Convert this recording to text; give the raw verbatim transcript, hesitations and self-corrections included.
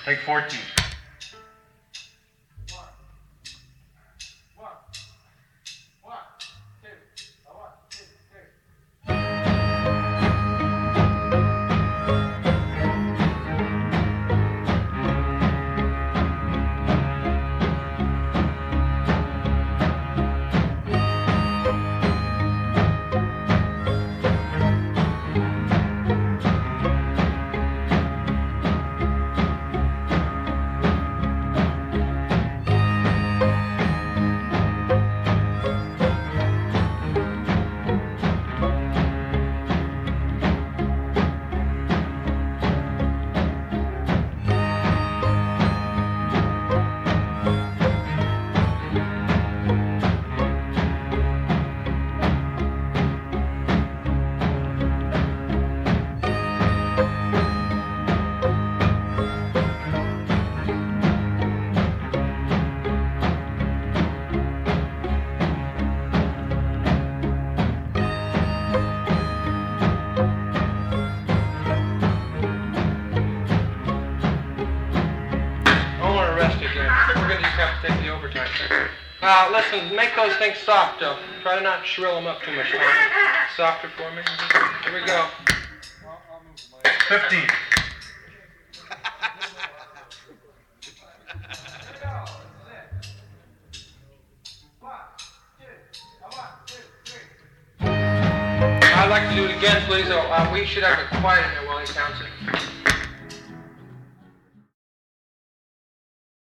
Take fourteen. Uh, listen, make those things soft, though. Try to not shrill them up too much, Tom. Softer for me. Here we go. fifteen. I'd like to do it again, please. Oh, uh, we should have it quiet in there while he counts it.